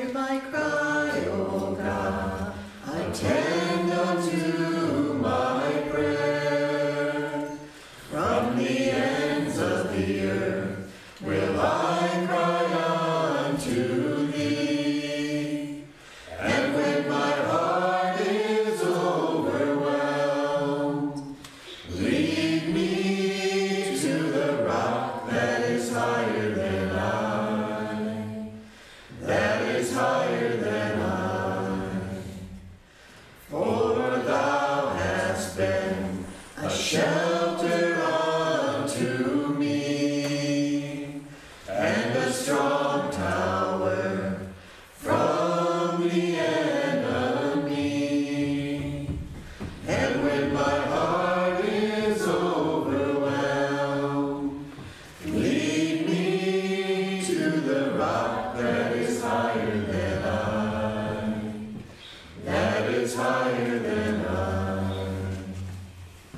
hear my cry, O God. Attend unto my prayer. From the ends of the earth will I cry unto thee. And when my heart is overwhelmed, lead me to the rock that is higher than I, that is higher than I. For thou hast been a shelter unto me, and a strong tower from the enemy. And when my heart is overwhelmed, lead me to the rock that is higher than I, that is higher than I.